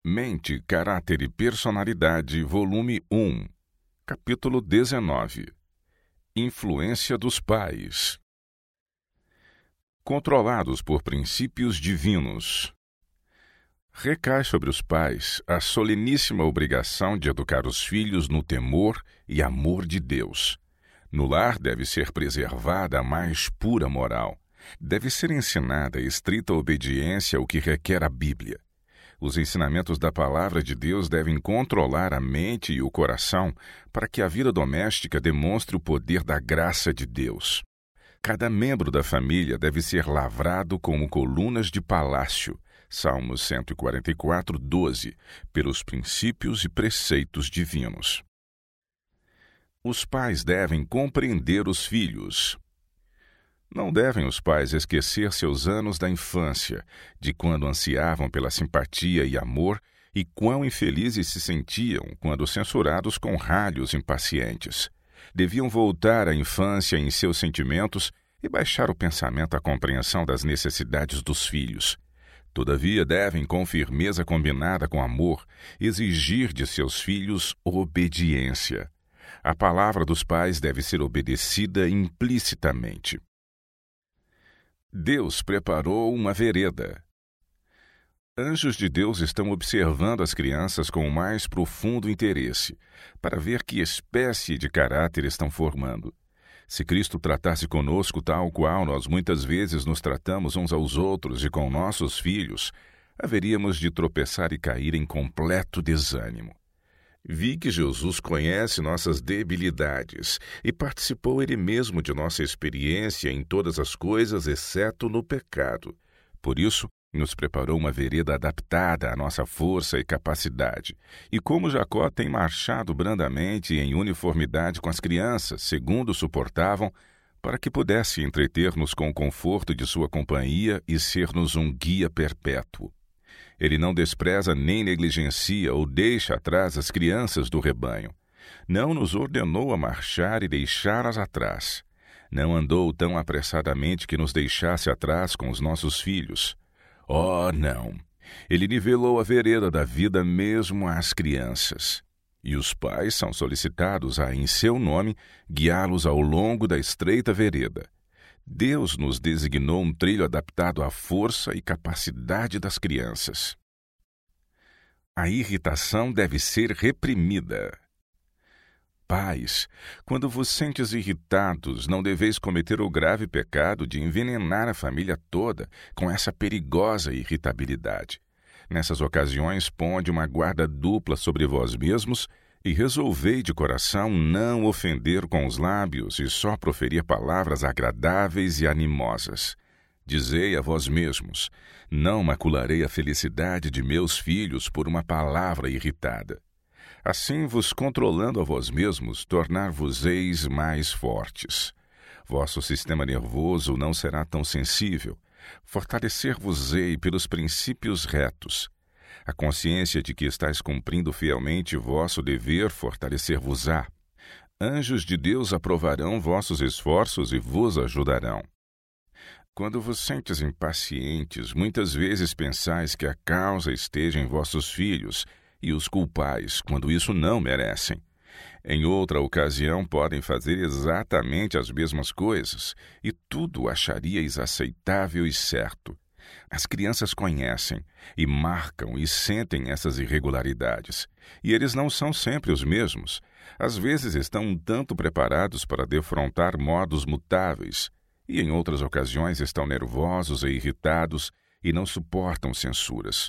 Mente, Caráter e Personalidade, volume 1, capítulo 19. Influência dos pais. Controlados por princípios divinos. Recai sobre os pais a soleníssima obrigação de educar os filhos no temor e amor de Deus. No lar deve ser preservada a mais pura moral. Deve ser ensinada a estrita obediência ao que requer a Bíblia. Os ensinamentos da Palavra de Deus devem controlar a mente e o coração para que a vida doméstica demonstre o poder da graça de Deus. Cada membro da família deve ser lavrado como colunas de palácio, Salmos 144, 12, pelos princípios e preceitos divinos. Os pais devem compreender os filhos. Não devem os pais esquecer seus anos da infância, de quando ansiavam pela simpatia e amor, e quão infelizes se sentiam quando censurados com ralhos impacientes. Deviam voltar à infância em seus sentimentos e baixar o pensamento à compreensão das necessidades dos filhos. Todavia, devem, com firmeza combinada com amor, exigir de seus filhos obediência. A palavra dos pais deve ser obedecida implicitamente. Deus preparou uma vereda. Anjos de Deus estão observando as crianças com o mais profundo interesse, para ver que espécie de caráter estão formando. Se Cristo tratasse conosco tal qual nós muitas vezes nos tratamos uns aos outros e com nossos filhos, haveríamos de tropeçar e cair em completo desânimo. Vi que Jesus conhece nossas debilidades e participou Ele mesmo de nossa experiência em todas as coisas, exceto no pecado. Por isso, nos preparou uma vereda adaptada à nossa força e capacidade. E como Jacó tem marchado brandamente em uniformidade com as crianças, segundo suportavam, para que pudesse entreter-nos com o conforto de sua companhia e ser-nos um guia perpétuo. Ele não despreza nem negligencia ou deixa atrás as crianças do rebanho. Não nos ordenou a marchar e deixá-las atrás. Não andou tão apressadamente que nos deixasse atrás com os nossos filhos. Oh, não! Ele nivelou a vereda da vida mesmo às crianças. E os pais são solicitados a, em seu nome, guiá-los ao longo da estreita vereda. Deus nos designou um trilho adaptado à força e capacidade das crianças. A irritação deve ser reprimida. Pais, quando vos sentes irritados, não deveis cometer o grave pecado de envenenar a família toda com essa perigosa irritabilidade. Nessas ocasiões, ponde uma guarda dupla sobre vós mesmos e resolvei de coração não ofender com os lábios e só proferir palavras agradáveis e animosas. Dizei a vós mesmos: não macularei a felicidade de meus filhos por uma palavra irritada. Assim, vos controlando a vós mesmos, tornar-vos-eis mais fortes. Vosso sistema nervoso não será tão sensível. Fortalecer-vos-ei pelos princípios retos. A consciência de que estáis cumprindo fielmente vosso dever fortalecer-vos-á. Anjos de Deus aprovarão vossos esforços e vos ajudarão. Quando vos sentes impacientes, muitas vezes pensais que a causa esteja em vossos filhos e os culpais, quando isso não merecem. Em outra ocasião podem fazer exatamente as mesmas coisas e tudo acharíeis aceitável e certo. As crianças conhecem e marcam e sentem essas irregularidades. E eles não são sempre os mesmos. Às vezes estão um tanto preparados para defrontar modos mutáveis. E em outras ocasiões estão nervosos e irritados e não suportam censuras.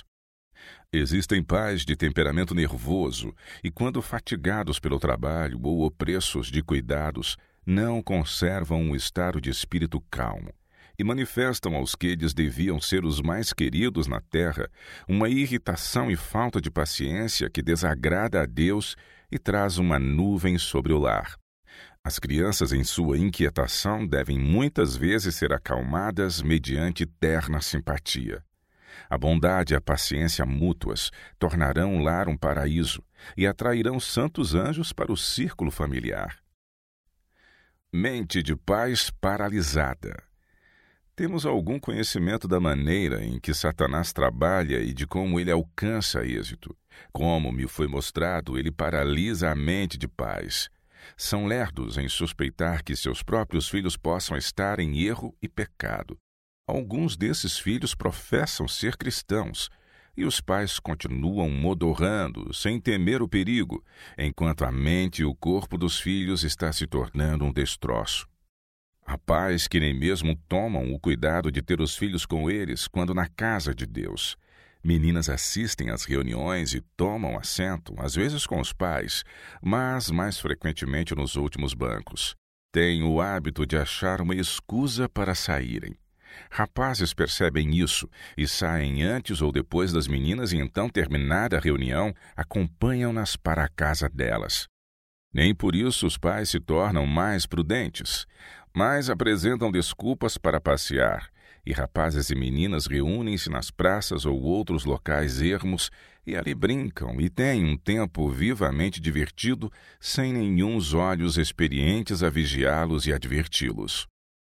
Existem pais de temperamento nervoso e, quando fatigados pelo trabalho ou opressos de cuidados, não conservam um estado de espírito calmo e manifestam aos que eles deviam ser os mais queridos na terra uma irritação e falta de paciência que desagrada a Deus e traz uma nuvem sobre o lar. As crianças, em sua inquietação, devem muitas vezes ser acalmadas mediante terna simpatia. A bondade e a paciência mútuas tornarão o lar um paraíso e atrairão santos anjos para o círculo familiar. Mente de pais paralisada. Temos algum conhecimento da maneira em que Satanás trabalha e de como ele alcança êxito. Como me foi mostrado, ele paralisa a mente de pais. São lerdos em suspeitar que seus próprios filhos possam estar em erro e pecado. Alguns desses filhos professam ser cristãos, e os pais continuam modorrando, sem temer o perigo, enquanto a mente e o corpo dos filhos está se tornando um destroço. Há pais que nem mesmo tomam o cuidado de ter os filhos com eles quando na casa de Deus. Meninas assistem às reuniões e tomam assento, às vezes com os pais, mas mais frequentemente nos últimos bancos. Têm o hábito de achar uma escusa para saírem. Rapazes percebem isso e saem antes ou depois das meninas e então, terminada a reunião, acompanham-nas para a casa delas. Nem por isso os pais se tornam mais prudentes, mas apresentam desculpas para passear, e rapazes e meninas reúnem-se nas praças ou outros locais ermos e ali brincam e têm um tempo vivamente divertido, sem nenhuns olhos experientes a vigiá-los e adverti-los.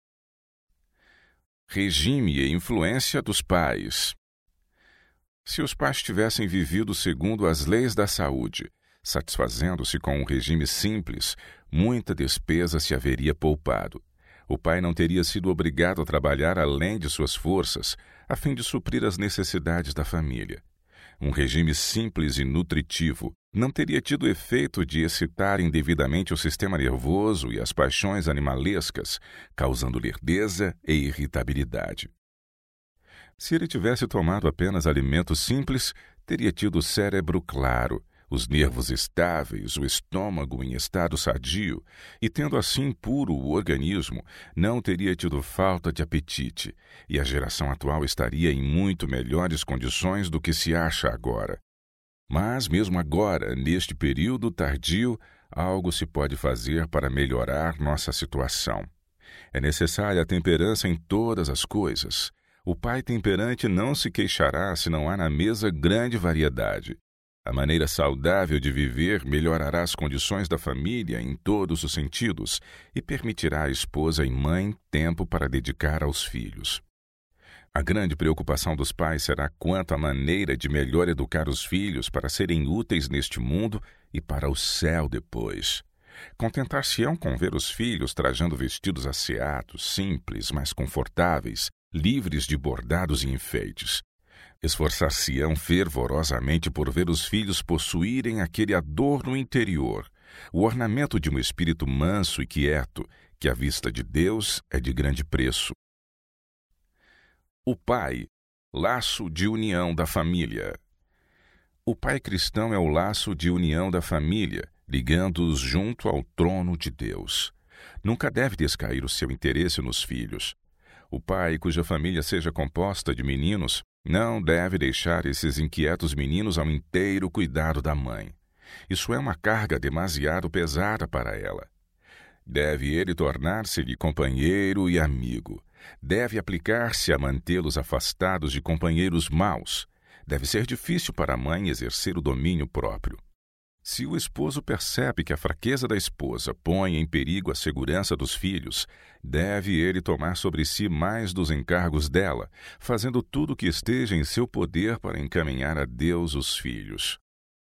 Regime e influência dos pais. Se os pais tivessem vivido segundo as leis da saúde, satisfazendo-se com um regime simples, muita despesa se haveria poupado. O pai não teria sido obrigado a trabalhar além de suas forças, a fim de suprir as necessidades da família. Um regime simples e nutritivo não teria tido efeito de excitar indevidamente o sistema nervoso e as paixões animalescas, causando lerdeza e irritabilidade. Se ele tivesse tomado apenas alimentos simples, teria tido o cérebro claro, os nervos estáveis, o estômago em estado sadio, e tendo assim puro o organismo, não teria tido falta de apetite, e a geração atual estaria em muito melhores condições do que se acha agora. Mas mesmo agora, neste período tardio, algo se pode fazer para melhorar nossa situação. É necessária a temperança em todas as coisas. O pai temperante não se queixará se não há na mesa grande variedade. A maneira saudável de viver melhorará as condições da família em todos os sentidos e permitirá à esposa e mãe tempo para dedicar aos filhos. A grande preocupação dos pais será quanto à maneira de melhor educar os filhos para serem úteis neste mundo e para o céu depois. Contentar-se-ão com ver os filhos trajando vestidos asseados, simples, mas confortáveis, livres de bordados e enfeites. Esforçar-se-ão fervorosamente por ver os filhos possuírem aquele adorno interior, o ornamento de um espírito manso e quieto, que à vista de Deus é de grande preço. O pai, laço de união da família. O pai cristão é o laço de união da família, ligando-os junto ao trono de Deus. Nunca deve descair o seu interesse nos filhos. O pai, cuja família seja composta de meninos, não deve deixar esses inquietos meninos ao inteiro cuidado da mãe. Isso é uma carga demasiado pesada para ela. Deve ele tornar-se-lhe companheiro e amigo. Deve aplicar-se a mantê-los afastados de companheiros maus. Deve ser difícil para a mãe exercer o domínio próprio. Se o esposo percebe que a fraqueza da esposa põe em perigo a segurança dos filhos, deve ele tomar sobre si mais dos encargos dela, fazendo tudo o que esteja em seu poder para encaminhar a Deus os filhos.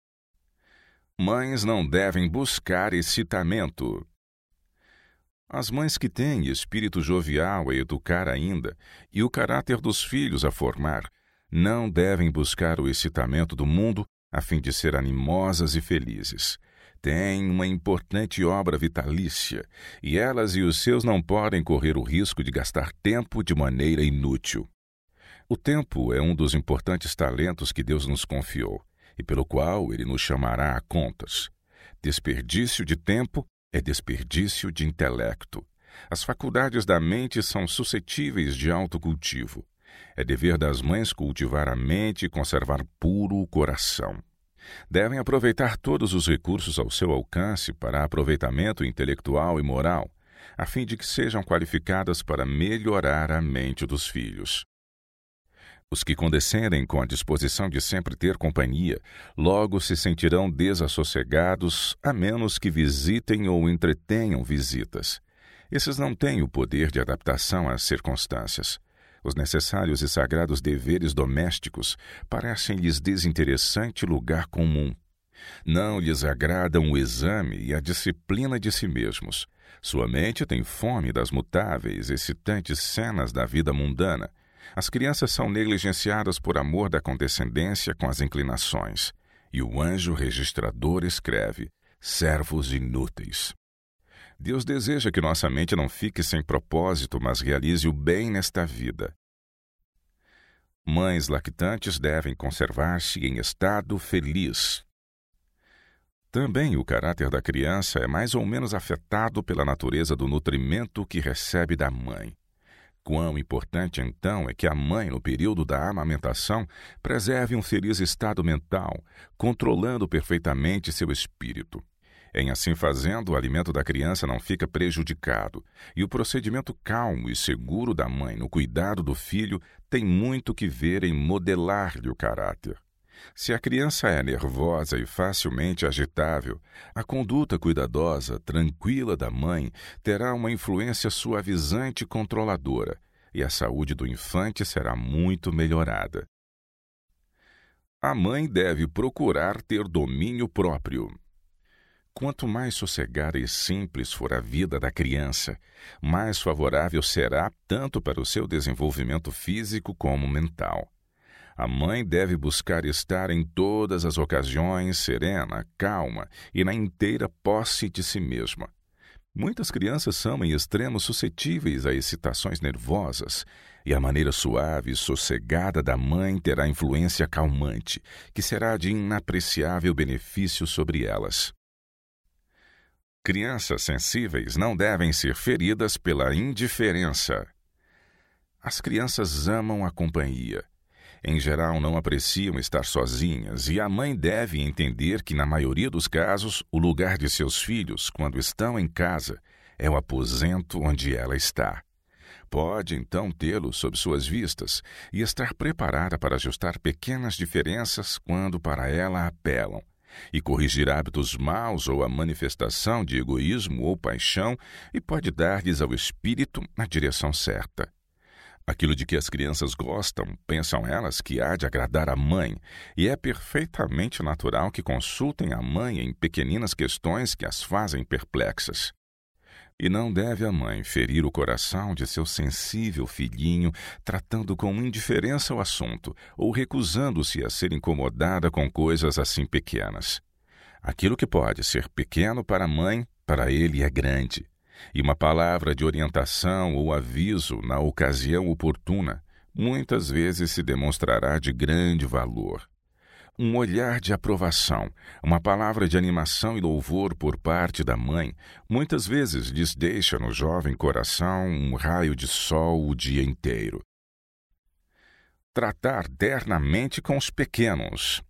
Mães não devem buscar excitamento. As mães que têm espírito jovial a educar ainda e o caráter dos filhos a formar, não devem buscar o excitamento do mundo a fim de ser animosas e felizes. Têm uma importante obra vitalícia, e elas e os seus não podem correr o risco de gastar tempo de maneira inútil. O tempo é um dos importantes talentos que Deus nos confiou, e pelo qual Ele nos chamará a contas. Desperdício de tempo é desperdício de intelecto. As faculdades da mente são suscetíveis de autocultivo. É dever das mães cultivar a mente e conservar puro o coração. Devem aproveitar todos os recursos ao seu alcance para aproveitamento intelectual e moral, a fim de que sejam qualificadas para melhorar a mente dos filhos. Os que condescendem com a disposição de sempre ter companhia, logo se sentirão desassossegados, a menos que visitem ou entretenham visitas. Esses não têm o poder de adaptação às circunstâncias. Os necessários e sagrados deveres domésticos parecem-lhes desinteressante lugar comum. Não lhes agradam o exame e a disciplina de si mesmos. Sua mente tem fome das mutáveis, excitantes cenas da vida mundana. As crianças são negligenciadas por amor da condescendência com as inclinações. E o anjo registrador escreve: servos inúteis. Deus deseja que nossa mente não fique sem propósito, mas realize o bem nesta vida. Mães lactantes devem conservar-se em estado feliz. Também o caráter da criança é mais ou menos afetado pela natureza do nutrimento que recebe da mãe. Quão importante, então, é que a mãe, no período da amamentação, preserve um feliz estado mental, controlando perfeitamente seu espírito. Em assim fazendo, o alimento da criança não fica prejudicado, e o procedimento calmo e seguro da mãe no cuidado do filho tem muito que ver em modelar-lhe o caráter. Se a criança é nervosa e facilmente agitável, a conduta cuidadosa, tranquila da mãe terá uma influência suavizante e controladora, e a saúde do infante será muito melhorada. A mãe deve procurar ter domínio próprio. Quanto mais sossegada e simples for a vida da criança, mais favorável será tanto para o seu desenvolvimento físico como mental. A mãe deve buscar estar em todas as ocasiões serena, calma e na inteira posse de si mesma. Muitas crianças são em extremo suscetíveis a excitações nervosas, e a maneira suave e sossegada da mãe terá influência calmante, que será de inapreciável benefício sobre elas. Crianças sensíveis não devem ser feridas pela indiferença. As crianças amam a companhia. Em geral, não apreciam estar sozinhas, e a mãe deve entender que, na maioria dos casos, o lugar de seus filhos, quando estão em casa, é o aposento onde ela está. Pode, então, tê-lo sob suas vistas e estar preparada para ajustar pequenas diferenças quando para ela apelam, e corrigir hábitos maus ou a manifestação de egoísmo ou paixão, e pode dar-lhes ao espírito a direção certa. Aquilo de que as crianças gostam, pensam elas que há de agradar a mãe, e é perfeitamente natural que consultem a mãe em pequeninas questões que as fazem perplexas. E não deve a mãe ferir o coração de seu sensível filhinho, tratando com indiferença o assunto, ou recusando-se a ser incomodada com coisas assim pequenas. Aquilo que pode ser pequeno para a mãe, para ele é grande. E uma palavra de orientação ou aviso na ocasião oportuna muitas vezes se demonstrará de grande valor. Um olhar de aprovação, uma palavra de animação e louvor por parte da mãe muitas vezes lhes deixa no jovem coração um raio de sol o dia inteiro. Tratar ternamente com os pequenos.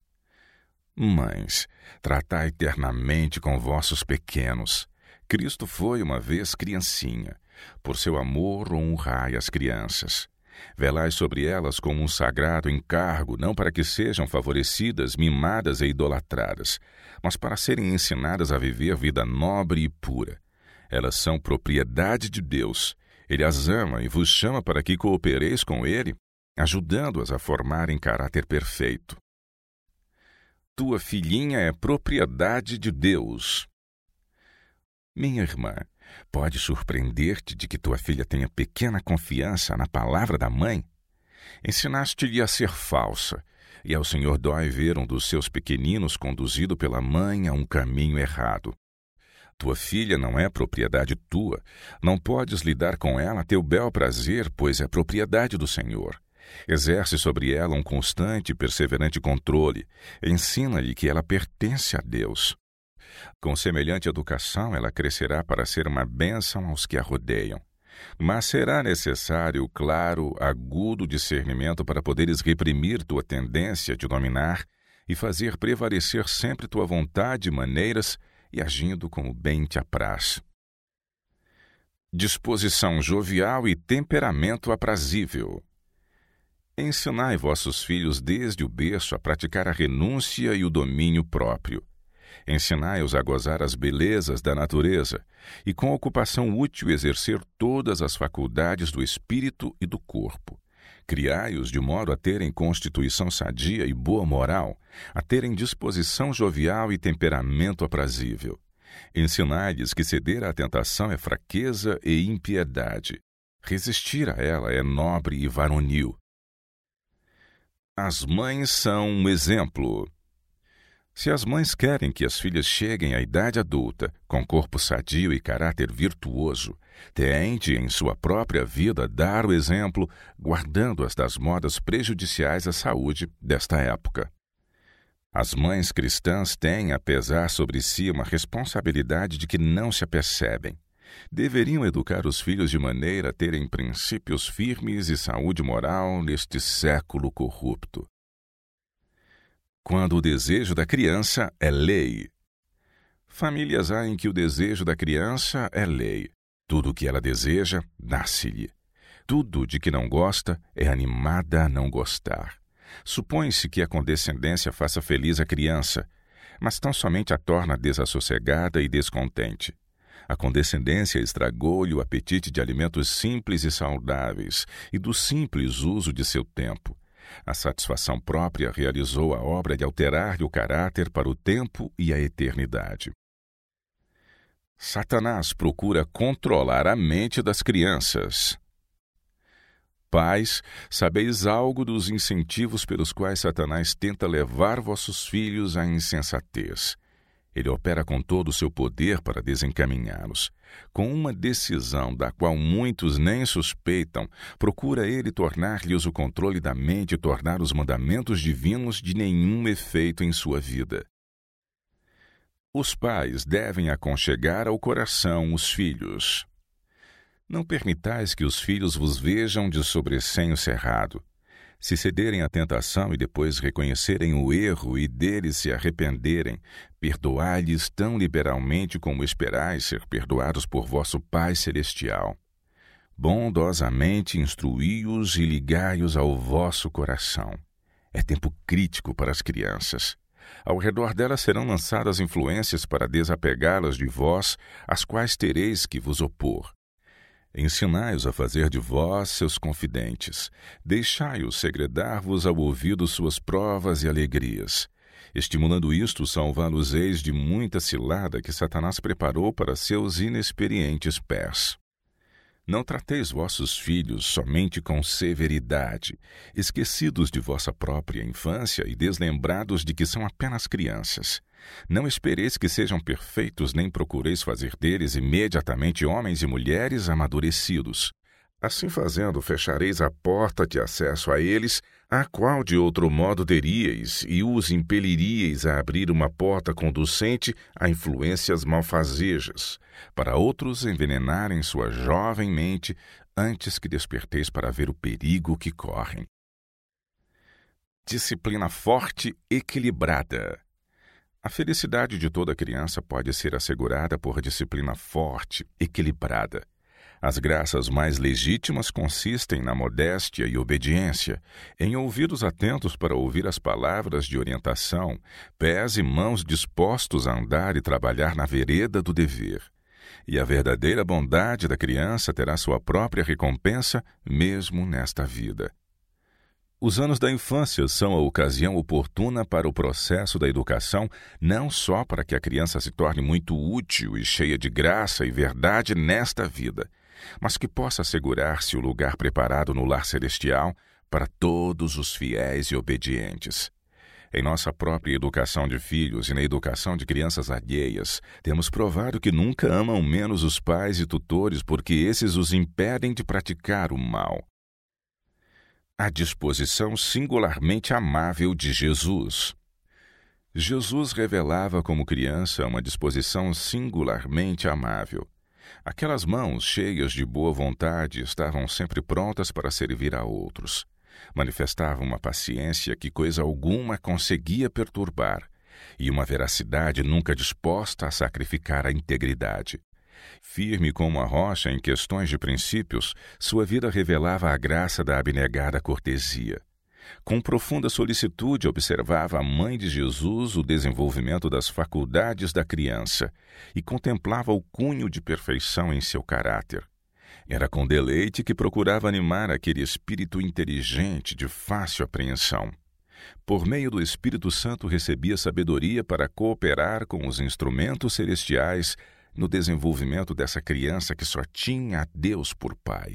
Mães, tratai ternamente com vossos pequenos. Cristo foi uma vez criancinha. Por seu amor honrai as crianças. Velai sobre elas como um sagrado encargo, não para que sejam favorecidas, mimadas e idolatradas, mas para serem ensinadas a viver vida nobre e pura. Elas são propriedade de Deus. Ele as ama e vos chama para que coopereis com Ele, ajudando-as a formarem caráter perfeito. Tua filhinha é propriedade de Deus. Minha irmã, pode surpreender-te de que tua filha tenha pequena confiança na palavra da mãe? Ensinaste-lhe a ser falsa, e ao Senhor dói ver um dos seus pequeninos conduzido pela mãe a um caminho errado. Tua filha não é propriedade tua, não podes lidar com ela a teu bel prazer, pois é propriedade do Senhor. Exerce sobre ela um constante e perseverante controle, ensina-lhe que ela pertence a Deus. Com semelhante educação, ela crescerá para ser uma bênção aos que a rodeiam. Mas será necessário claro, agudo discernimento para poderes reprimir tua tendência de dominar e fazer prevalecer sempre tua vontade e maneiras, e agindo como bem te apraz. Disposição jovial e temperamento aprazível. Ensinai vossos filhos desde o berço a praticar a renúncia e o domínio próprio. Ensinai-os a gozar as belezas da natureza e, com ocupação útil, exercer todas as faculdades do espírito e do corpo. Criai-os de modo a terem constituição sadia e boa moral, a terem disposição jovial e temperamento aprazível. Ensinai-lhes que ceder à tentação é fraqueza e impiedade. Resistir a ela é nobre e varonil. As mães são um exemplo. Se as mães querem que as filhas cheguem à idade adulta, com corpo sadio e caráter virtuoso, têm de, em sua própria vida, dar o exemplo, guardando-as das modas prejudiciais à saúde desta época. As mães cristãs têm a pesar sobre si uma responsabilidade de que não se apercebem. Deveriam educar os filhos de maneira a terem princípios firmes e saúde moral neste século corrupto. Quando o desejo da criança é lei. Famílias há em que o desejo da criança é lei. Tudo o que ela deseja, dá-se-lhe. Tudo de que não gosta é animada a não gostar. Supõe-se que a condescendência faça feliz a criança, mas tão somente a torna desassossegada e descontente. A condescendência estragou-lhe o apetite de alimentos simples e saudáveis e do simples uso de seu tempo. A satisfação própria realizou a obra de alterar-lhe o caráter para o tempo e a eternidade. Satanás procura controlar a mente das crianças. Pais, sabeis algo dos incentivos pelos quais Satanás tenta levar vossos filhos à insensatez. Ele opera com todo o seu poder para desencaminhá-los. Com uma decisão da qual muitos nem suspeitam, procura ele tornar-lhes o controle da mente e tornar os mandamentos divinos de nenhum efeito em sua vida. Os pais devem aconchegar ao coração os filhos. Não permitais que os filhos vos vejam de sobressenho cerrado. Se cederem à tentação e depois reconhecerem o erro e dele se arrependerem, perdoai-lhes tão liberalmente como esperais ser perdoados por vosso Pai Celestial. Bondosamente instruí-os e ligai-os ao vosso coração. É tempo crítico para as crianças. Ao redor delas serão lançadas influências para desapegá-las de vós, às quais tereis que vos opor. Ensinai-os a fazer de vós seus confidentes. Deixai-os segredar-vos ao ouvido suas provas e alegrias. Estimulando isto, salvá-los-eis de muita cilada que Satanás preparou para seus inexperientes pés. Não trateis vossos filhos somente com severidade, esquecidos de vossa própria infância e deslembrados de que são apenas crianças. Não espereis que sejam perfeitos, nem procureis fazer deles imediatamente homens e mulheres amadurecidos. Assim fazendo, fechareis a porta de acesso a eles, a qual de outro modo teríeis, e os impeliríeis a abrir uma porta conducente a influências malfazejas, para outros envenenarem sua jovem mente antes que desperteis para ver o perigo que correm. Disciplina forte, equilibrada. A felicidade de toda criança pode ser assegurada por disciplina forte, equilibrada. As graças mais legítimas consistem na modéstia e obediência, em ouvidos atentos para ouvir as palavras de orientação, pés e mãos dispostos a andar e trabalhar na vereda do dever. E a verdadeira bondade da criança terá sua própria recompensa, mesmo nesta vida. Os anos da infância são a ocasião oportuna para o processo da educação, não só para que a criança se torne muito útil e cheia de graça e verdade nesta vida, mas que possa assegurar-se o lugar preparado no lar celestial para todos os fiéis e obedientes. Em nossa própria educação de filhos e na educação de crianças alheias, temos provado que nunca amam menos os pais e tutores porque esses os impedem de praticar o mal. A disposição singularmente amável de Jesus. Jesus revelava como criança uma disposição singularmente amável. Aquelas mãos cheias de boa vontade estavam sempre prontas para servir a outros. Manifestavam uma paciência que coisa alguma conseguia perturbar, e uma veracidade nunca disposta a sacrificar a integridade. Firme como a rocha em questões de princípios, sua vida revelava a graça da abnegada cortesia. Com profunda solicitude, observava a mãe de Jesus o desenvolvimento das faculdades da criança e contemplava o cunho de perfeição em seu caráter. Era com deleite que procurava animar aquele espírito inteligente de fácil apreensão. Por meio do Espírito Santo recebia sabedoria para cooperar com os instrumentos celestiais no desenvolvimento dessa criança que só tinha a Deus por Pai.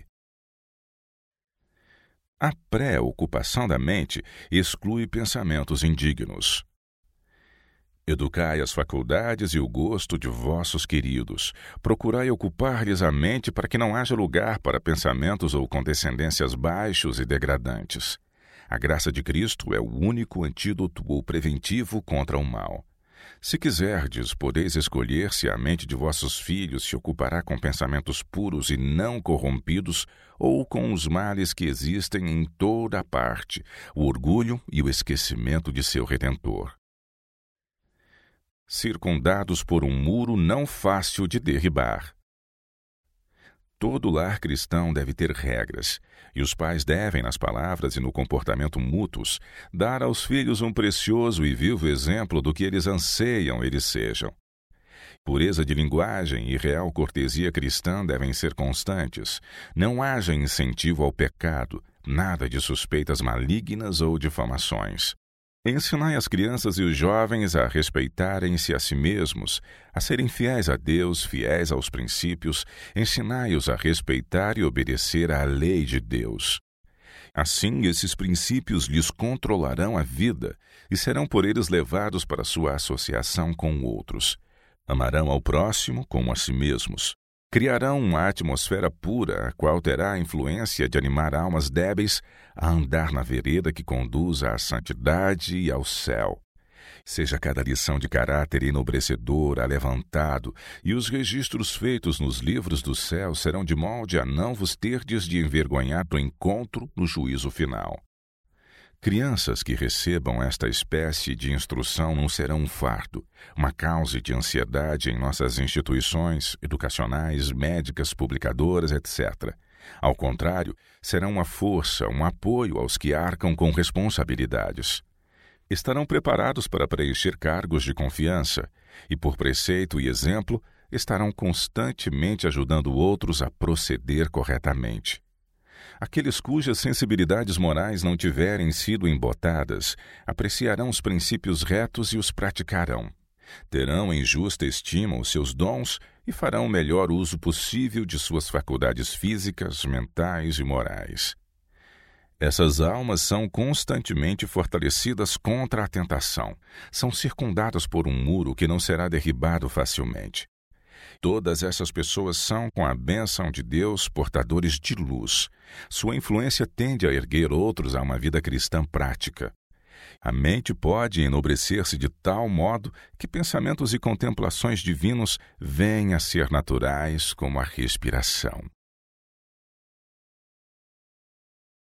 A pré-ocupação da mente exclui pensamentos indignos. Educai as faculdades e o gosto de vossos queridos. Procurai ocupar-lhes a mente para que não haja lugar para pensamentos ou condescendências baixos e degradantes. A graça de Cristo é o único antídoto ou preventivo contra o mal. Se quiserdes, podeis escolher se a mente de vossos filhos se ocupará com pensamentos puros e não corrompidos ou com os males que existem em toda a parte, o orgulho e o esquecimento de seu Redentor. Circundados por um muro não fácil de derribar. Todo lar cristão deve ter regras, e os pais devem, nas palavras e no comportamento mútuos, dar aos filhos um precioso e vivo exemplo do que eles anseiam eles sejam. Pureza de linguagem e real cortesia cristã devem ser constantes. Não haja incentivo ao pecado, nada de suspeitas malignas ou difamações. Ensinai as crianças e os jovens a respeitarem-se a si mesmos, a serem fiéis a Deus, fiéis aos princípios, ensinai-os a respeitar e obedecer à lei de Deus. Assim, esses princípios lhes controlarão a vida e serão por eles levados para sua associação com outros. Amarão ao próximo como a si mesmos. Criarão uma atmosfera pura, a qual terá a influência de animar almas débeis a andar na vereda que conduz à santidade e ao céu. Seja cada lição de caráter enobrecedor alevantado, e os registros feitos nos livros do céu serão de molde a não vos terdes de envergonhar do encontro no juízo final. Crianças que recebam esta espécie de instrução não serão um fardo, uma causa de ansiedade em nossas instituições educacionais, médicas, publicadoras, etc. Ao contrário, serão uma força, um apoio aos que arcam com responsabilidades. Estarão preparados para preencher cargos de confiança e, por preceito e exemplo, estarão constantemente ajudando outros a proceder corretamente. Aqueles cujas sensibilidades morais não tiverem sido embotadas, apreciarão os princípios retos e os praticarão. Terão em justa estima os seus dons e farão o melhor uso possível de suas faculdades físicas, mentais e morais. Essas almas são constantemente fortalecidas contra a tentação. São circundadas por um muro que não será derribado facilmente. Todas essas pessoas são, com a bênção de Deus, portadores de luz. Sua influência tende a erguer outros a uma vida cristã prática. A mente pode enobrecer-se de tal modo que pensamentos e contemplações divinos venham a ser naturais como a respiração.